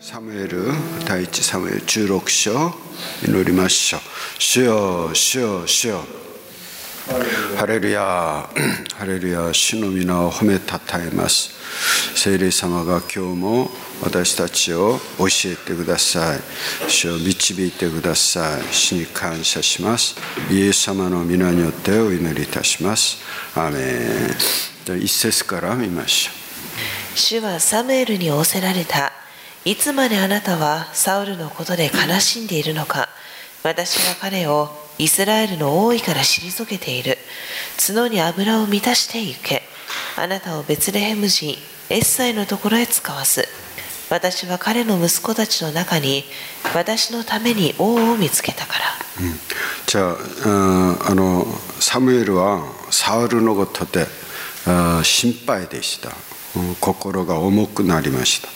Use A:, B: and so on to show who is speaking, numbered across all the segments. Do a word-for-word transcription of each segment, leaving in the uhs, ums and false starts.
A: サムエル第一サムエルじゅうろく章祈りましょう。主よ主よ主よ、ハレルヤハレルヤ、主の皆を褒めたたえます。聖霊様が今日も私たちを教えてください。主を導いてください。主に感謝します。イエス様の皆によってお祈りいたします。アーメン。じゃあ一節から見ましょう。
B: 主はサムエルに仰せられた。いつまであなたはサウルのことで悲しんでいるのか。私は彼をイスラエルの王位から退けている。角に油を満たして行け。あなたをベツレヘム人エッサイのところへ使わす。私は彼の息子たちの中に私のために王を見つけたから、
A: うん、じゃあ、あのサムエルはサウルのことで心配でした。心が重くなりました。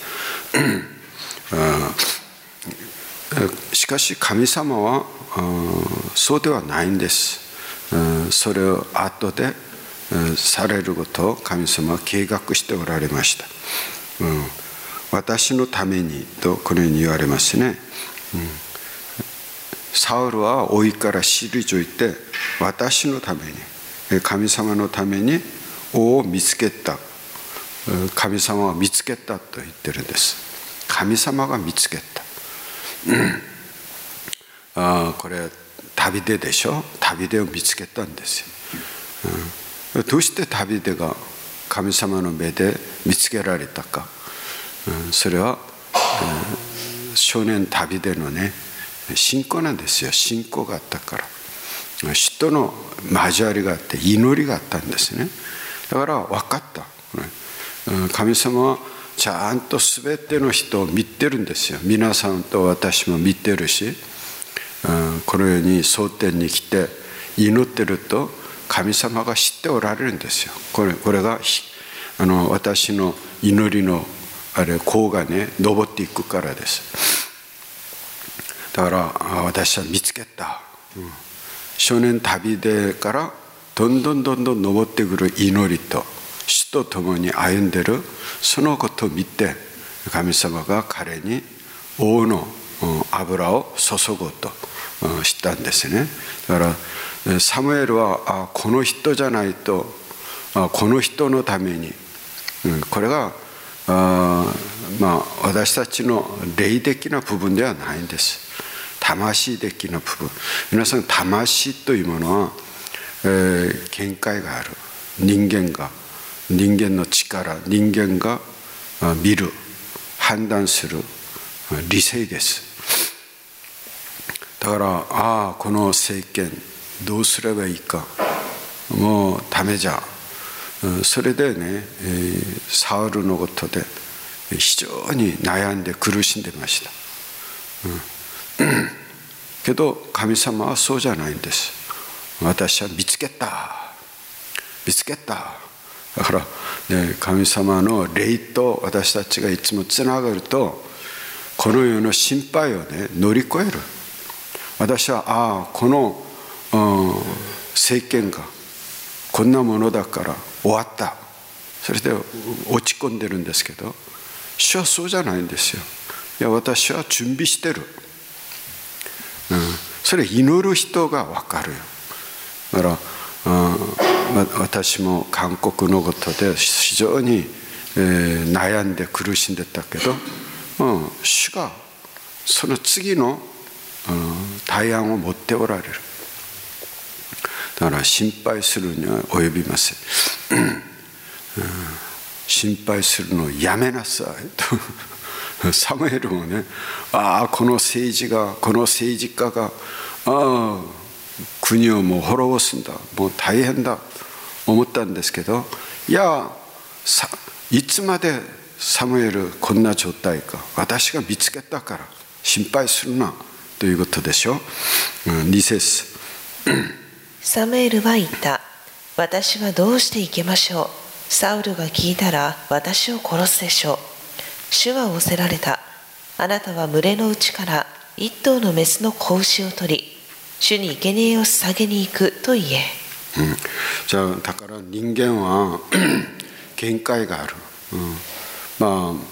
A: しかし神様はそうではないんです。それを後でされることを神様は計画しておられました。うん、私のためにとこのように言われますね。うん、サウルは王位から退いて私のために、神様のために王を見つけた。神様は見つけたと言ってるんです。神様が見つけた。あこれダビデでしょ。ダビデを見つけたんですよ。うん、どうしてダビデが神様の目で見つけられたか。うん、それは、えー、少年ダビデのね信仰なんですよ。信仰があったから。主との交わりがあって祈りがあったんですね。だから分かった。神様はちゃんと全ての人を見てるんですよ。皆さんと私も見てるし、このように蒼天に来て祈ってると神様が知っておられるんですよ。これ、これがあの私の祈りのあれ甲がね登っていくからです。だから私は見つけた、うん、少年ダビデからどんどんどんどん登ってくる祈りと主と共に歩んでるそのことを見て神様が彼に王の油を注ごうとしたんですね。だからサムエルはあこの人じゃないとあこの人のために、うん、これがあ、まあ、私たちの霊的な部分ではないんです。魂的な部分。皆さん魂というものは、えー、見解がある。人間が人間の力、人間が見る、判断する理性です。だからああこの政権どうすればいいか、もうダメじゃ。それでねサウルのことで非常に悩んで苦しんでました。うん、けど神様はそうじゃないんです。私は見つけた見つけた。だから、ね、神様の霊と私たちがいつもつながるとこの世の心配をね乗り越える。私はああこの、うん、政権がこんなものだから終わった。それで落ち込んでるんですけど、主はそうじゃないんですよ。いや私は準備してる。うん、それ祈る人が分かるよ。だから私も韓国のことで非常に、えー、悩んで苦しんでたけど、うん、主がその次の、うん、対案を持っておられる。だから心配するには及びません。うん、心配するのをやめなさいとサムエルもね、ああこの政治がこの政治家がああ国をもう滅ぼすんだ、もう大変だ思ったんですけど、いやさいつまでサムエルこんな状態か、私が見つけたから心配するなということでしょ。うん、に節
B: サムエルは言った。私はどうしていけましょう。サウルが聞いたら私を殺すでしょう。主は仰せられた。あなたは群れのうちから一頭のメスの子牛を取り、主に生贄を捧げに行くと言え。
A: うん、じゃあだから人間は限界がある。うん、まあ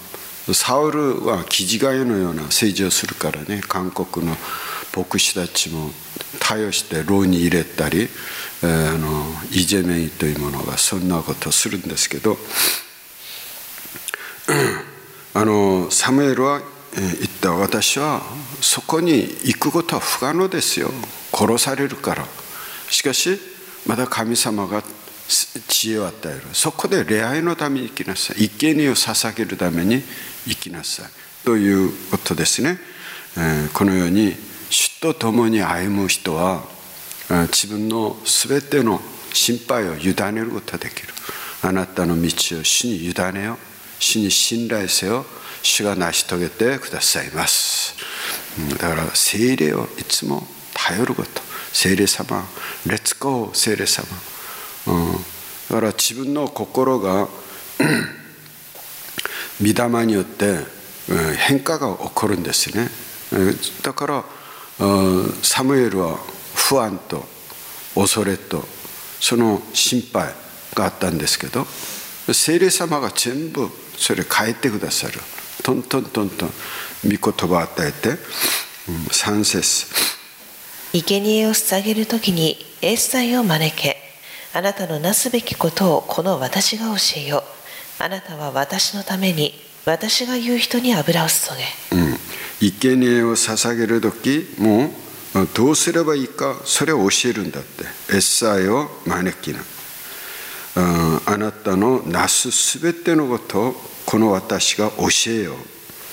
A: サウルはキジガイのような政治をするからね、韓国の牧師たちも対応して牢に入れたり、えー、あのイ・ジェミョンというものがそんなことをするんですけど、あのサムエルは言った。私はそこに行くことは不可能ですよ。殺されるから。しかしまだ神様が知恵を与える。そこで礼拝のために生きなさい。生贄を捧げるために生きなさいということですね。えー、このように主と共に歩む人は自分のすべての心配を委ねることができる。あなたの道を主に委ねよ。主に信頼せよ。主が成し遂げてくださいます。だから聖霊をいつも頼ること。聖霊様、レッツゴー聖霊様。うん、だから自分の心が御霊によって変化が起こるんですね。だからサムエルは不安と恐れとその心配があったんですけど、聖霊様が全部それ変えてくださる。トントントントン御言葉を与えて、さん節。
B: 生贄を捧げるときにエッサイを招け。あなたのなすべきことをこの私が教えよう。あなたは私のために私が言う人に油を注げ。
A: うん、生贄を捧げるときもどうすればいいか、それを教えるんだって。エッサイを招きな。あなたのなすすべてのことをこの私が教えよ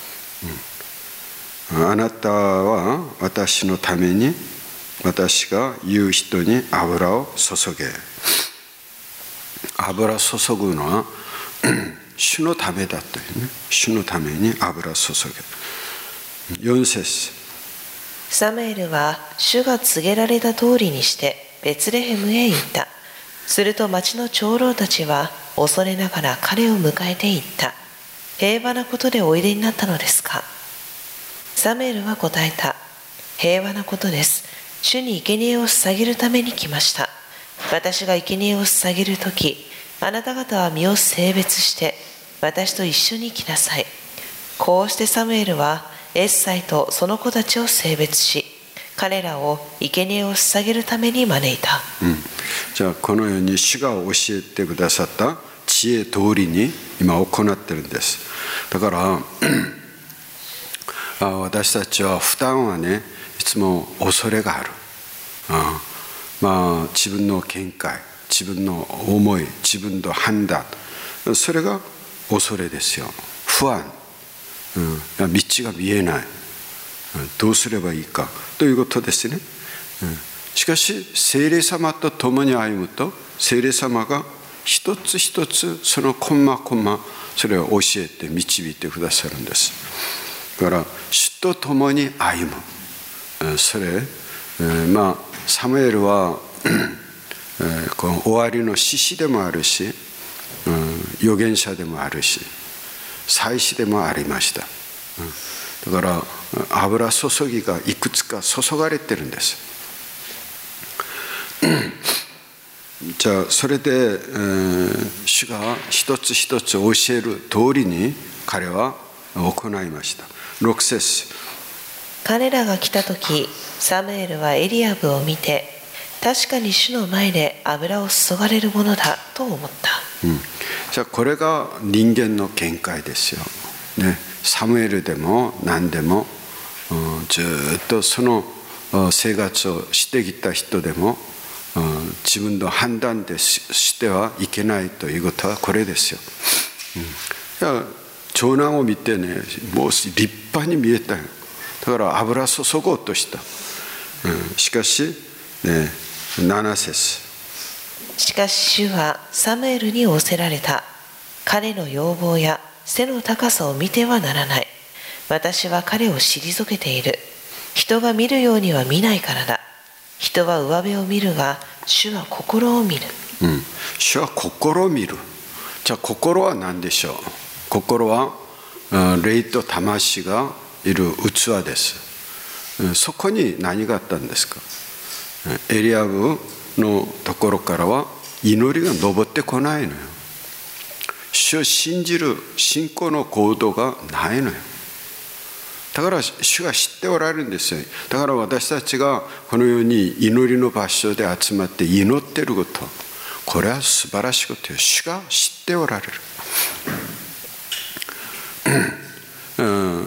A: う。うん、あなたは私のために私が言う人に油を注げ。油注ぐのは主のためだというね。主のために油注げ。よん節。
B: サムエルは主が告げられた通りにしてベツレヘムへ行った。すると町の長老たちは恐れながら彼を迎えて行った。平和なことでおいでになったのですか。サムエルは答えた。平和なことです。主に生贄を捧げるために来ました。私が生贄を捧げるとき、あなた方は身を性別して私と一緒に来なさい。こうしてサムエルはエッサイとその子たちを性別し、彼らを生贄を捧げるために招いた。
A: うん、じゃあこのように主が教えてくださった知恵通りに今行ってるんです。だから私たちは普段はね、いつも恐れがある。あまあ自分の見解、自分の思い、自分の判断、それが恐れですよ。不安、うん、道が見えない、どうすればいいかということですね。うん、しかし聖霊様と共に歩むと、聖霊様が一つ一つそのコンマコンマそれを教えて導いてくださるんです。だから主と共に歩む、それ、まあサムエルはこの終わりの獅子でもあるし、預言者でもあるし、祭司でもありました。だから油注ぎがいくつか注がれてるんです。じゃあそれで、えー、主が一つ一つ教える通りに彼は行いました。ろく節。
B: 彼らが来た時、サムエルはエリアブを見て、確かに主の前で油を注がれるものだと思った。
A: うん、じゃあこれが人間の見解ですよ。ね、サムエルでも何でも、うん、ずっとその生活をしてきた人でも、うん、自分の判断で し, してはいけないということはこれですよ。うん、長男を見てね、もう立派に見えたよ。だから油注ごうとした。うん、しかし、ね、なな節。
B: しかし主はサムエルに仰せられた。彼の容貌や背の高さを見てはならない。私は彼を退けている。人が見るようには見ないからだ。人は上辺を見るが、主は心を見る。
A: うん、主は心を見る。じゃあ心は何でしょう。心は霊と魂がいる器です。そこに何があったんですか。エリアブのところからは祈りが昇ってこないのよ。 主を信じる信仰の行動がないのよ。だから主が知っておられるんですよ。だから私たちがこのように祈りの場所で集まって祈っていること、これは素晴らしいことよ。主が知っておられる。うん、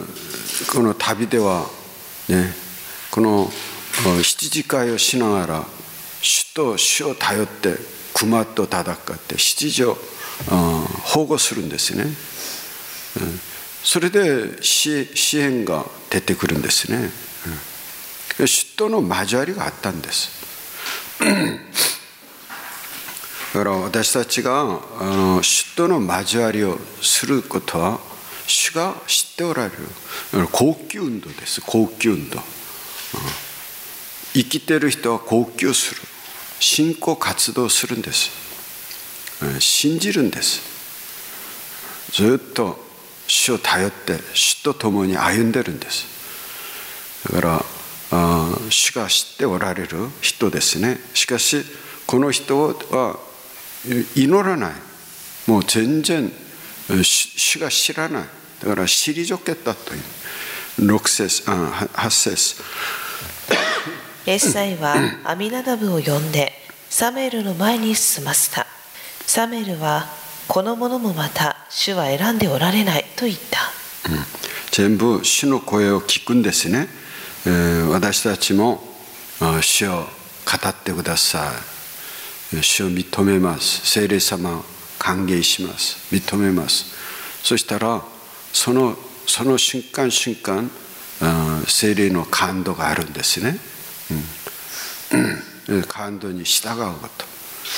A: この旅ではね、この羊飼いをしながら主と主を頼って熊と戦って羊を保護するんですね。それで支援が出てくるんですね。主との交わりがあったんです。だから私たちが主との交わりをすることは主が知っておられる。高級運動です。高級運動。生きている人は高級する。信仰活動するんです。信じるんです。ずっと主を頼って主と共に歩んでるんです。だから主が知っておられる人ですね。しかしこの人は祈らない。もう全然主が知らない。だから退けたという。ろく節、はち節。
B: エッサイはアミナダブを呼んでサムエルの前に進ませた。サムエルはこの者もまた主は選んでおられないと言った。
A: うん、全部主の声を聞くんですね。えー、私たちも主を語ってください。主を認めます。聖霊様を歓迎します。認めます。そしたらそのその瞬間瞬間、聖霊の感動があるんですね。うん、感動に従うこと。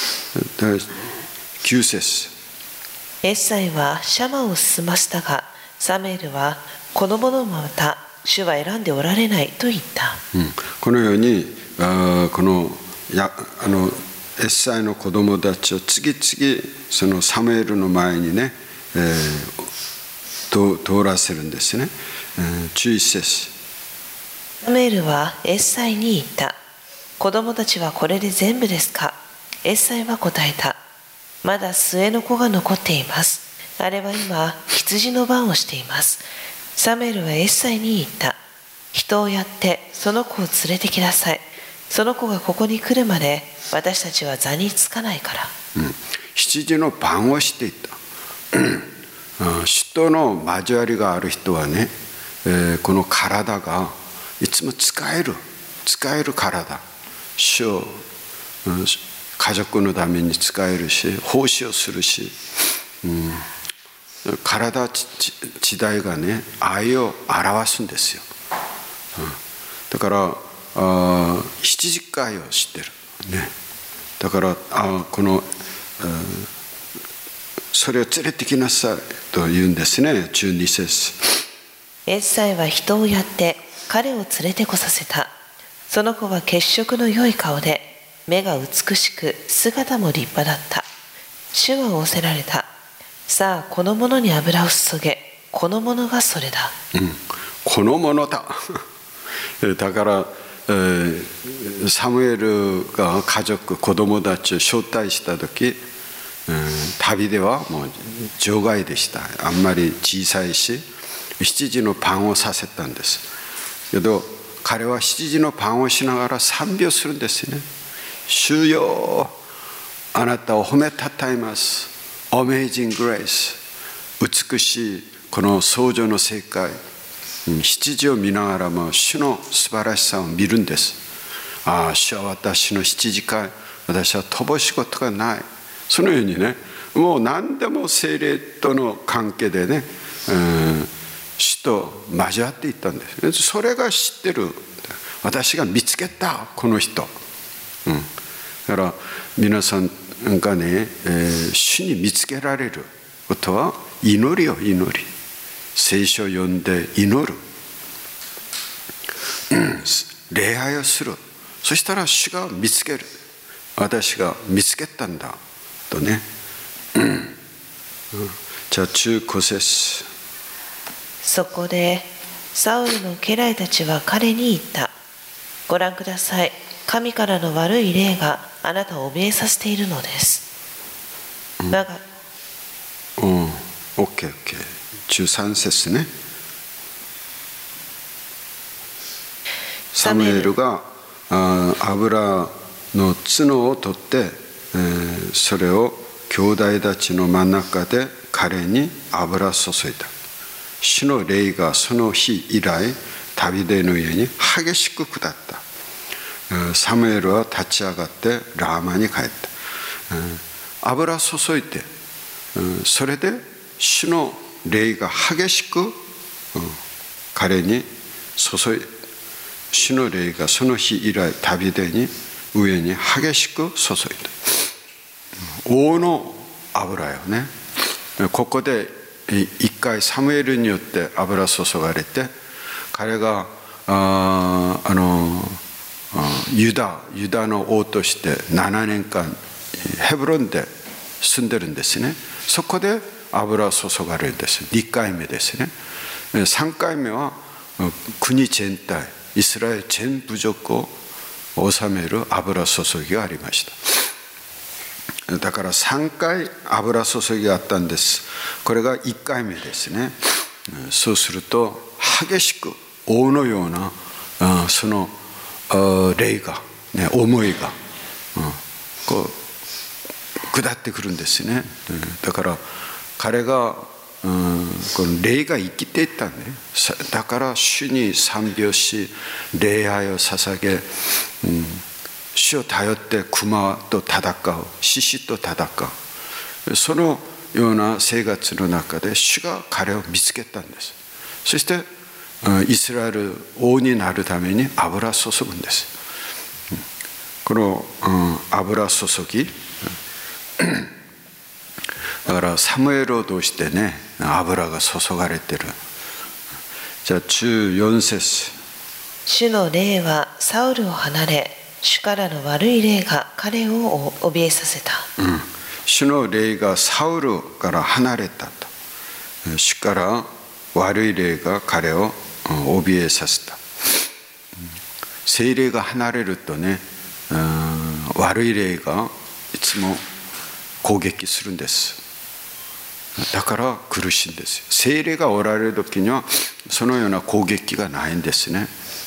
A: きゅう節。
B: エッサイはシャマを進ませたが、サムエルはこの者もまた主は選んでおられないと言った。
A: うん、このようにあこのやあのエッサイの子供たちを次々そのサムエルの前にね、えー、通らせるんですね。えー、じゅういち節。
B: サムエルはエッサイに言った。子供たちはこれで全部ですか。エッサイは答えた。まだ末の子が残っています。あれは今羊の番をしています。サムエルはエッサイに言った。人をやってその子を連れてきなさい。その子がここに来るまで私たちは座につかないから。
A: うん、羊の番をしていた。主との交わりがある人はね、えー、この体がいつも使える使える体、主を、うん、家族のために使えるし奉仕をするし、うん、体自体がね愛を表すんですよ。うん、だからあ羊飼いを知ってる、ね、だからあこの、うん、それを連れてきなさいと言うんですね。じゅうに節。
B: エッサイは人をやって彼を連れてこさせた。その子は血色の良い顔で目が美しく姿も立派だった。主は仰せられた。さあこの者に油を注げ。この者がそれだ。
A: うん、この者だ。だから、えー、サムエルが家族子供たちを招待した時、うん、旅ではもう場外でした。あんまり小さいし羊のパンをさせたんですけど、彼は羊のパンをしながら賛美をするんですね。主よ、あなたを褒めたたえます。 Amazing Grace、 美しいこの創造の世界、羊を見ながらも主の素晴らしさを見るんです。ああ、主は私の羊飼い、私は乏しいことがない。そのようにね、もう何でも聖霊との関係でね、うん主と交わっていったんです。それが知ってる。私が見つけたこの人、うん、だから皆さんがね、えー、主に見つけられることは祈りを祈り、聖書を読んで祈る、うん、礼拝をする。そしたら主が見つける。私が見つけたんだとね、うんうん、じゃあじゅうご節。
B: そこでサウルの家来たちは彼に言った。ご覧ください。神からの悪い霊があなたを怯えさせているのです。
A: うん、うん、 オッケーオッケー。じゅうさん節ね。サムエルが油の角を取って、えー、それを兄弟たちの真ん中で彼に油注いだ。主の霊がその日以来ダビデの家に激しく下った。サムエルは立ち上がってラーマに帰った。油注いで、それで主の霊が激しく彼に注いだ。主の霊がその日以来ダビデに上に激しく注いだ。王の油よね。ここで一回サムエルによって油注がれて、彼がああのユダユダの王としてななねんかんヘブロンで住んでるんですね。そこで油注がれるんです。にかいめですね。さんかいめは国全体イスラエル全部族を治める油注ぎがありました。だからさんかい油注ぎがあったんです。これがいっかいめですね。そうすると激しく王のようなその霊が、ね、思いがこう下ってくるんですね。だから彼がうん、この霊が生きていったね。だから主に賛美をし礼拝を捧げ、うん、主を頼って熊と戦う、獅子と戦う、そのような生活の中で主が彼を見つけたんです。そしてイスラエル王になるために油注ぐんです。この、うん、油注ぎだからサムエルを通してね油が注がれてる。じゃあじゅうよん節。
B: 主の霊はサウルを離れ、主からの悪い霊が彼を怯えさせた、
A: うん、主の霊がサウルから離れたと。主から悪い霊が彼を怯えさせた。聖霊が離れるとね、うん、悪い霊がいつも攻撃するんです。だから苦しいんですよ。聖霊がおられる時にはそのような攻撃がないんですね。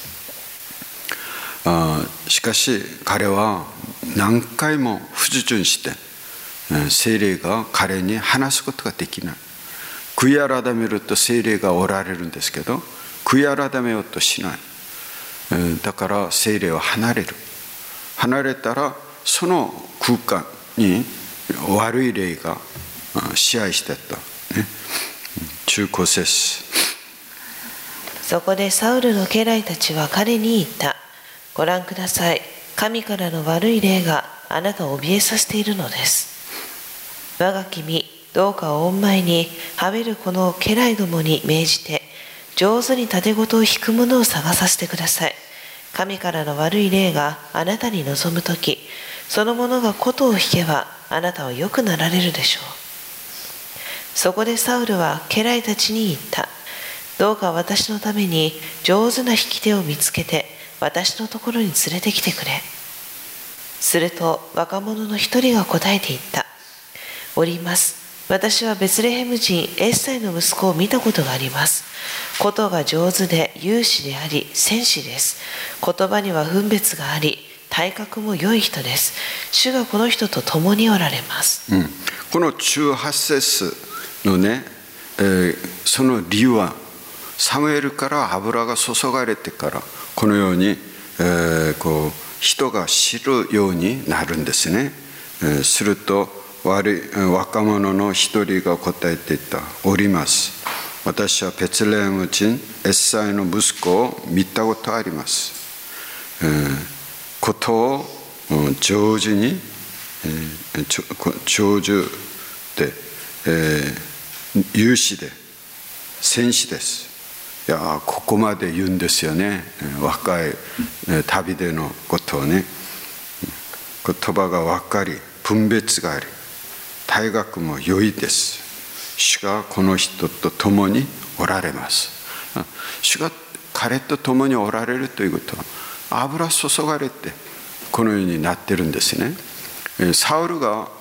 A: あしかし彼は何回も不従順して聖霊が彼に話すことができない。悔い改めると聖霊がおられるんですけど、悔い改めようとしない。だから聖霊は離れる。離れたらその空間に悪い霊が支配していった、ね、じゅうご節。
B: そこでサウルの家来たちは彼に言った。ご覧ください。神からの悪い霊があなたを怯えさせているのです。我が君、どうか御前にはべるこの家来どもに命じて、上手に盾事を引く者を探させてください。神からの悪い霊があなたに望むとき、その者が琴を弾けばあなたは良くなられるでしょう。そこでサウルは家来たちに言った。どうか私のために上手な引き手を見つけて私のところに連れてきてくれ。すると若者の一人が答えて言った。おります。私はベツレヘム人エッサイの息子を見たことがあります。琴が上手で勇士であり戦士です。言葉には分別があり体格も良い人です。主がこの人と共におられます、
A: うん、このじゅうはち節のね、えー、その理由はサムエルから油が注がれてからこのように、えー、こう人が知るようになるんですね、えー、すると悪い若者の一人が答えていた。おります。私はベツレヘム人エッサイの息子を見たことあります、えー、ことを上手に、えー、上手で、えー、勇士で戦士です。いやここまで言うんですよね。若い旅でのことをね。言葉が分かり分別があり体格も良いです。主がこの人と共におられます。主が彼と共におられるということは油注がれてこのようになってるんですね。サウルが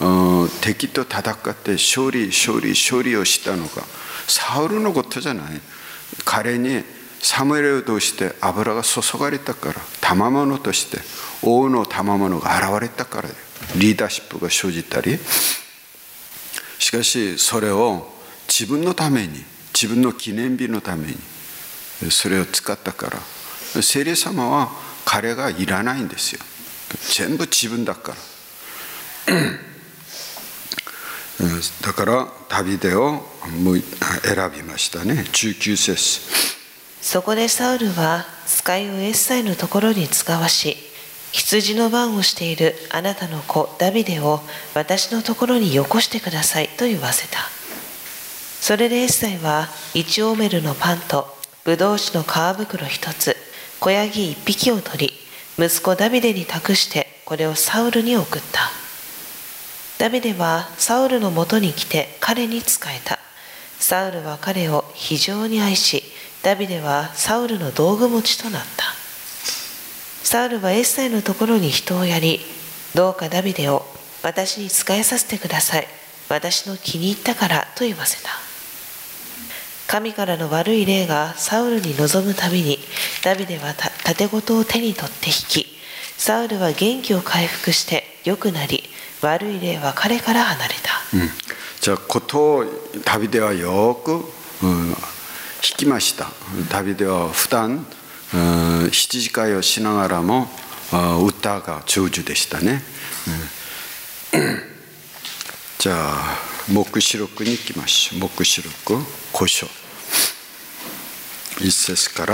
A: 敵と戦って勝利勝利勝利をしたのがサウルのことじゃない。彼にサムエルを通して油が注がれたから、賜物として王の賜物が現れたから、リーダーシップが生じたり、しかしそれを自分のために、自分の記念日のためにそれを使ったから、聖霊様は彼がいらないんですよ。全部自分だからだからダビデを選びましたね。じゅうきゅう節。
B: そこでサウルは使いをエッサイのところに使わし、羊の番をしているあなたの子ダビデを私のところによこしてくださいと言わせた。それでエッサイは一オメルのパンとブドウ酒の皮袋一つ、子ヤギ一匹を取り、息子ダビデに託してこれをサウルに送った。ダビデはサウルのもとに来て彼に仕えた。サウルは彼を非常に愛し、ダビデはサウルの道具持ちとなった。サウルはエッサイのところに人をやり、どうかダビデを私に仕えさせてください。私の気に入ったからと言わせた。神からの悪い霊がサウルに臨むたびに、ダビデは盾事を手に取って引き、サウルは元気を回復して良くなり、悪い霊は彼から離れた。
A: うん、じゃあことをダビデはよく、うん、弾きました。ダビデは普段、うん、羊飼いをしながらも歌が上手でしたね。うん、じゃあ黙示録に行きましょう。黙示録ご章一節から。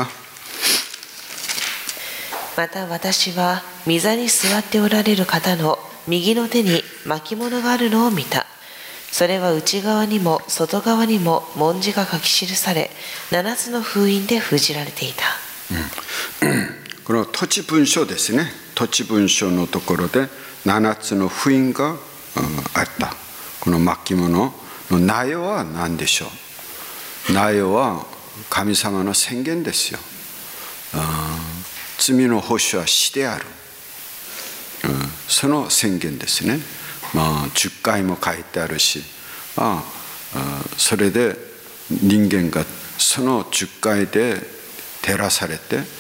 B: また私は御座に座っておられる方の右の手に巻物があるのを見た。それは内側にも外側にも文字が書き記され、七つの封印で封じられていた。
A: うん、この土地文書ですね。土地文書のところで七つの封印が、うん、あった。この巻物の内容は何でしょう。内容は神様の宣言ですよ。罪の報酬は死である、うん、その宣言ですね。まあ、じゅっかいも書いてあるし、まあ、それで人間がそのじゅっかいで照らされて、うん、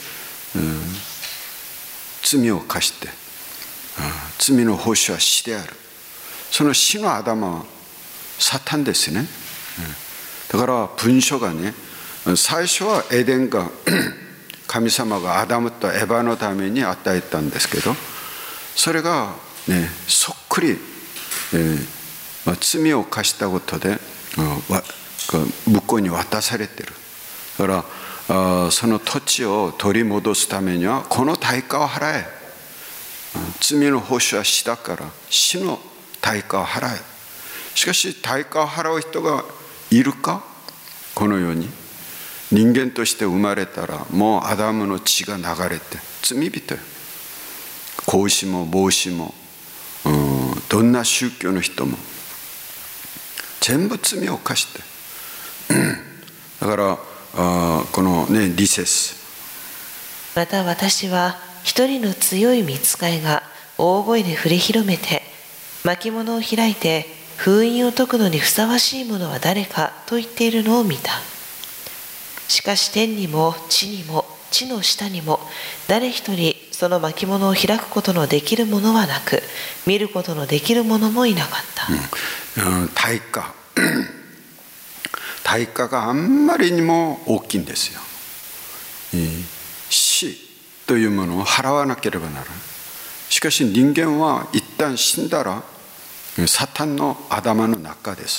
A: 罪を犯して、うん、罪の報酬は死である。その死の頭はサタンですね。うん、だから文書がね、最初はエデンが神様がアダムとエバのために与えたんですけど、それがねそっくり、えーまあ、罪を犯したことで、うん、向こうに渡されてる。だからあその土地を取り戻すためにはこの対価を払え。罪の報酬は死だから死の対価を払え。しかし対価を払う人がいるか。このように人間として生まれたらもうアダムの血が流れて罪人よ。孔子も孟子も、うん、どんな宗教の人も全部罪を犯してだからあこのねリセス。
B: また私は一人の強い御使いが大声で触れ広めて、巻物を開いて封印を解くのにふさわしいものは誰かと言っているのを見た。しかし天にも地にも地の下にも誰一人その巻物を開くことのできるものはなく、見ることのできるものもいなかった。
A: うんうん、対価対価があんまりにも大きいんですよ。死というものを払わなければならない。しかし人間は一旦死んだらサタンの頭の中です。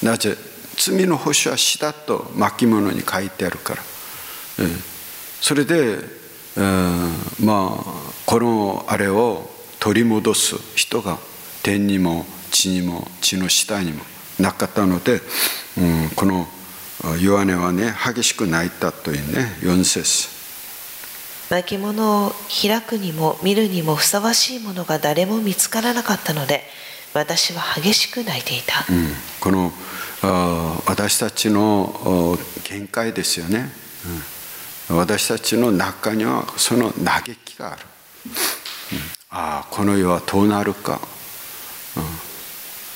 A: なぜ？罪の報酬は死だと巻物に書いてあるから。それで、えー、まあこのあれを取り戻す人が天にも地にも地の下にもなかったので、うん、このヨハネはね激しく泣いたというねよん節。
B: 巻物を開くにも見るにもふさわしいものが誰も見つからなかったので、私は激しく泣いていた。
A: うん、この私たちの限界ですよね。うん、私たちの中にはその嘆きがある。うん、ああこの世はどうなるか、うん、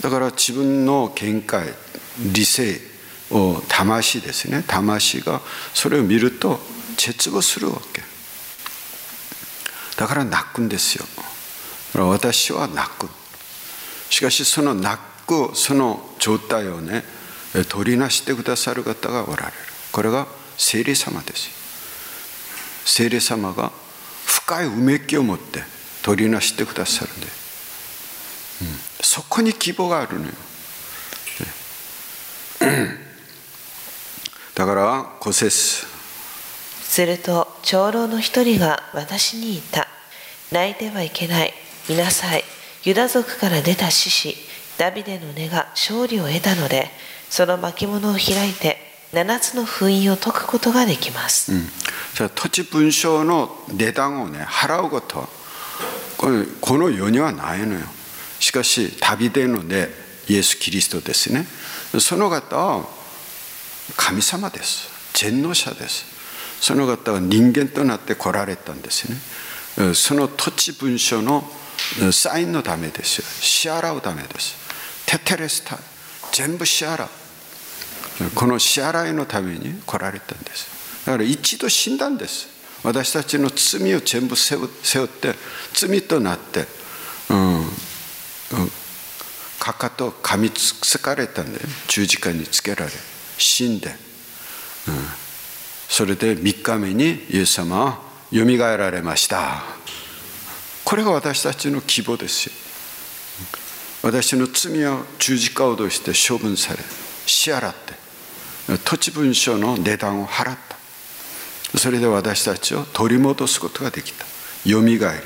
A: だから自分の見解、理性を魂ですね、魂がそれを見ると絶望するわけ。だから泣くんですよ。だから私は泣く。しかしその泣くその状態をね、取りなしてくださる方がおられる。これが聖霊様ですよ。聖霊様が深いうめきを持って取りなしてくださるんで、うん、そこに希望があるのよ。だからご節、
B: すると長老の一人が私に言った。泣いてはいけない。見なさい。ユダ族から出た獅子ダビデの根が勝利を得たので、その巻物を開いて七つの封印を解くことができます。
A: うん、じゃあ土地文書の値段をね払うことはこの、この世にはないのよ。しかしダビデの根、イエス・キリストですね。その方は神様です。全能者です。その方は人間となって来られたんですね。その土地文書のサインのためですよ。支払うためです。テテレスタ、全部支払う。この支払いのために来られたんです。だから一度死んだんです。私たちの罪を全部背負って罪となって、うんうん、かかと噛みつかれたんで、十字架につけられ死んで、うん、それでみっかめにイエス様はよみがえられました。これが私たちの希望ですよ。私の罪は十字架を通して処分され、支払って土地文書の値段を払った。それで私たちを取り戻すことができた。よみがえり。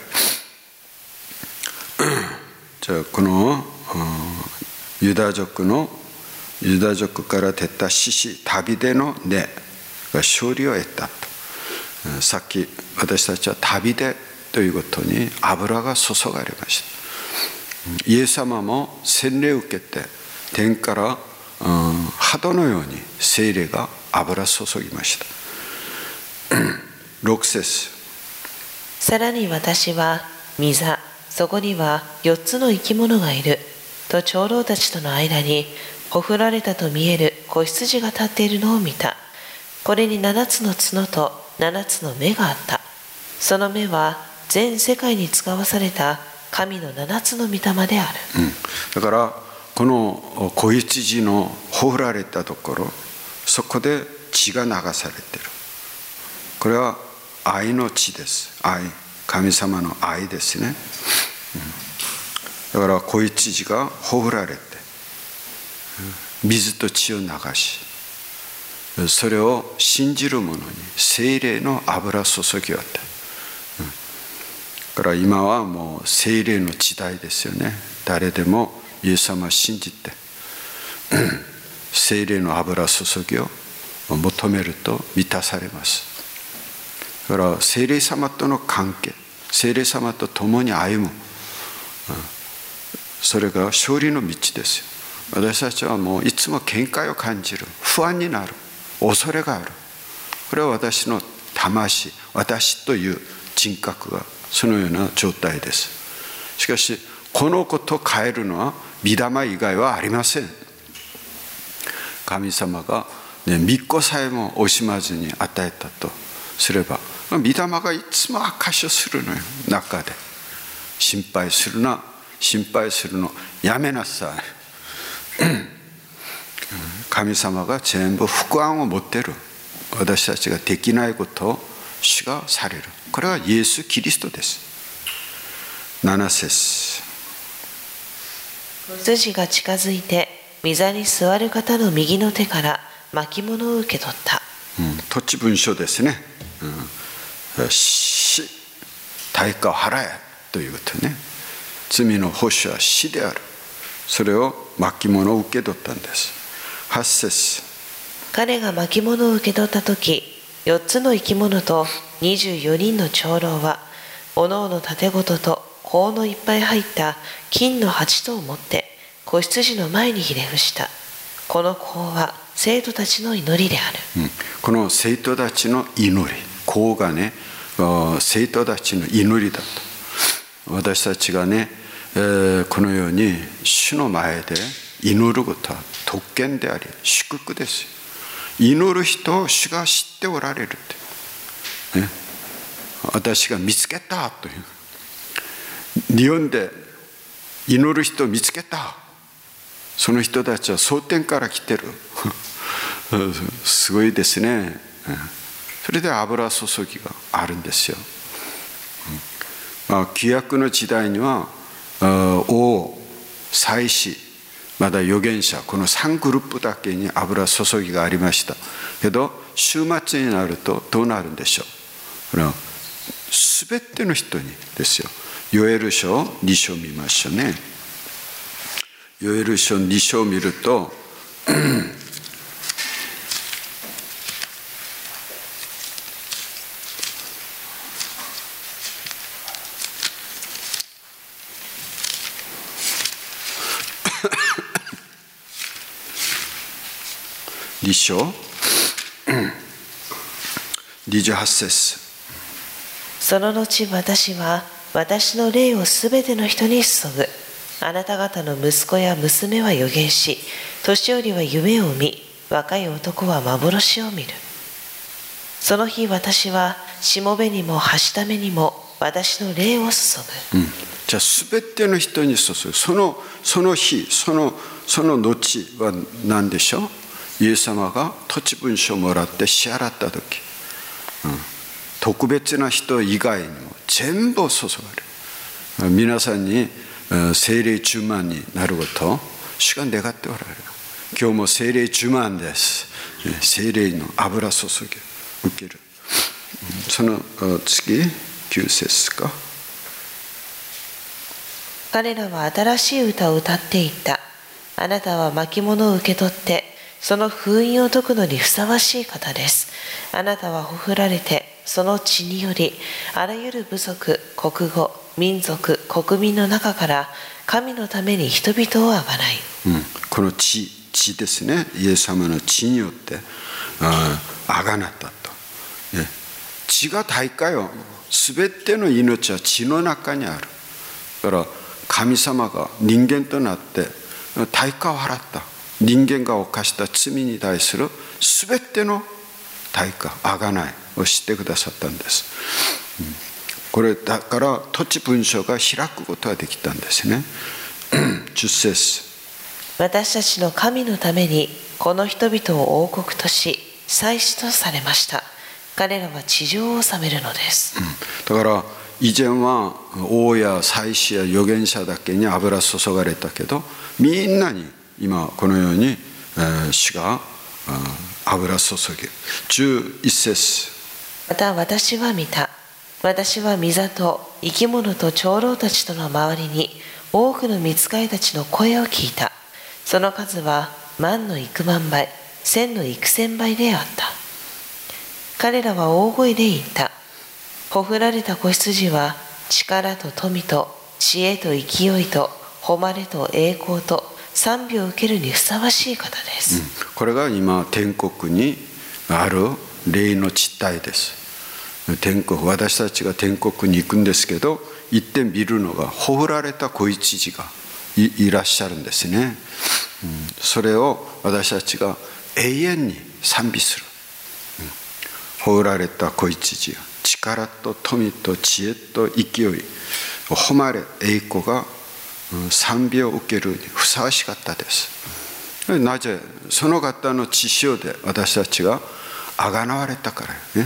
A: じゃあこのユダ族のユダ族から出た獅子ダビデの根が勝利を得たと。さっき私たちはダビデということに油が注がれました。イエス様も洗礼を受けて天から、うん、鳩のように聖霊が油注ぎました。ろく節、
B: さらに私は御座、そこにはよっつの生き物がいると長老たちとの間にほふられたと見える子羊が立っているのを見た。これに七つの角と七つの目があった。その目は全世界に使わされた神の七つの御霊である。
A: うん、だからこの子羊のほふられたところ、そこで血が流されている。これは愛の血です。愛、神様の愛ですね。うん、だから子羊がほふられて水と血を流し、それを信じる者に聖霊の油注ぎを与え、うん、だから今はもう聖霊の時代ですよね。誰でもイエス様を信じて聖霊の油注ぎを求めると満たされます。だから聖霊様との関係、聖霊様と共に歩む、それが勝利の道ですよ。私たちはもういつも限界を感じる、不安になる、恐れがある。これは私の魂、私という人格がそのような状態です。しかしこのことを変えるのは御霊以外はありません。神様が、ね、御子さえも惜しまずに与えたとすれば、御霊がいつも証しをするのよ。中で心配するな、心配するのやめなさい。神様が全部福安を持っている。私たちができないことを主がされる。これはイエス・キリストです。なな節、
B: 羊が近づいて御座に座る方の右の手から巻物を受け取った。
A: うん、土地文書ですね。うん、死、対価を払えということね。罪の報酬は死である。それを巻物を受け取ったんです。はち節、
B: 彼が巻物を受け取ったとき、よっつの生き物とにじゅうよにんの長老はおのおの盾ごとと香のいっぱい入った金の鉢とを持って子羊の前にひれ伏した。この香は生徒たちの祈りである。
A: うん、この生徒たちの祈り、香がね、生徒たちの祈りだと。私たちがね、 えこのように主の前で祈ることは特権であり祝福ですよ。祈る人を主が知っておられるって、ね、私が見つけたという、日本で祈る人を見つけた、その人たちは蒼天から来てるすごいですね。それで油注ぎがあるんですよ。まあ、旧約の時代には王、祭司、まだ預言者、このさんグループだけに油注ぎがありましたけど、週末になるとどうなるんでしょう。これは全ての人にですよ。ヨエル書に章見ましょうね。ヨエル書に章を見るとに章にじゅうはち節。
B: その後私は私の霊をすべての人に注ぐ。あなた方の息子や娘は預言し、年寄りは夢を見、若い男は幻を見る。その日私はしもべにもはしためにも私の霊を注ぐ、
A: うん、じゃあすべての人に注ぐ。そのその日、そのその後は何でしょう。イエス様が土地分書をもらって支払った時、うん、特別な人以外にも全部注がれる。皆さんに聖霊充満になることを主が願っておられる。今日も聖霊充満です。聖霊の油注ぎを受ける。その次きゅう節か。
B: 彼らは新しい歌を歌っていった。あなたは巻物を受け取ってその封印を解くのにふさわしい方です。あなたはほふられてその血によりあらゆる部族、国語、民族、国民の中から神のために人々をあがない、
A: うん、この血、血ですね。イエス様の血によってああがなったと、ね、血が代価よ。すべての命は血の中にある。だから神様が人間となって代価を払った。人間が犯した罪に対するすべての代価、あがないをしてくださったんです、うん、これだから土地文書が開くことができたんですねじゅっ節。
B: 私たちの神のためにこの人々を王国とし祭司とされました。彼らは地上を治めるのです、
A: うん、だから以前は王や祭司や預言者だけに油注がれたけど、みんなに今このように、えー、主が油注ぎ。じゅういち節。
B: また私は見た。私は御座と生き物と長老たちとの周りに多くの御使いたちの声を聞いた。その数は万の幾万倍、千の幾千倍であった。彼らは大声で言った。ほふられた子羊は力と富と知恵と勢いと誉れと栄光と賛美を受けるにふさわしい方です、うん、
A: これが今天国にある霊の実態です。天国、私たちが天国に行くんですけど、行って見るのがほふられた子羊が い, いらっしゃるんですね、うん、それを私たちが永遠に賛美する、うん、ほふられた子羊が力と富と知恵と勢い、誉れ栄光が賛美を受けるにふさわしかったです。なぜ？その方の血潮で私たちがあがなわれたからね。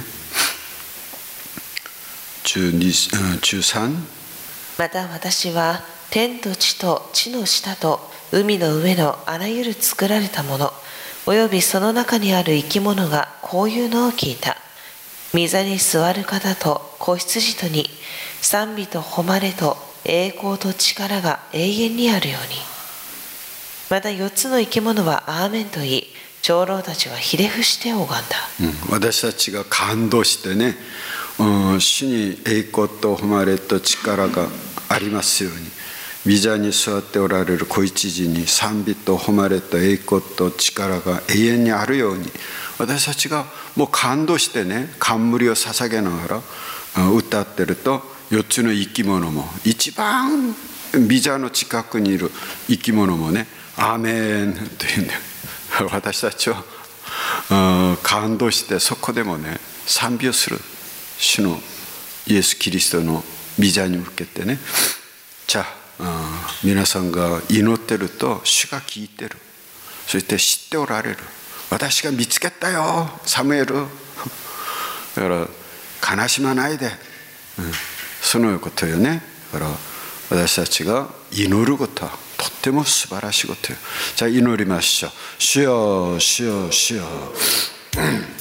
A: じゅうに、じゅうさん。
B: また私は天と地と地の下と海の上のあらゆる作られたものおよびその中にある生き物がこういうのを聞いた。御座に座る方と子羊とに賛美と誉れと栄光と力が永遠にあるように。また四つの生き物はアーメンと言い、長老たちはひれ伏して拝んだ、
A: うん、私たちが感動してね、うん、主に栄光と誉れと力がありますように、御座に座っておられる子羊に賛美と誉れと栄光と力が永遠にあるように、私たちがもう感動してね、冠を捧げながら歌ってると、四つの生き物も一番ミザの近くにいる生き物もね、アーメンと言うんだよ。私たちは感動してそこでもね賛美をする。主のイエス・キリストのミザに向けてね。じゃあ皆さんが祈ってると主が聞いてる。そして知っておられる。私が見つけたよサムエル。だから悲しまないで、うん、そのことよね。だから私たちが祈ることはとっても素晴らしいことよ。じゃあ祈りましょう。主よ主よ主よ、うん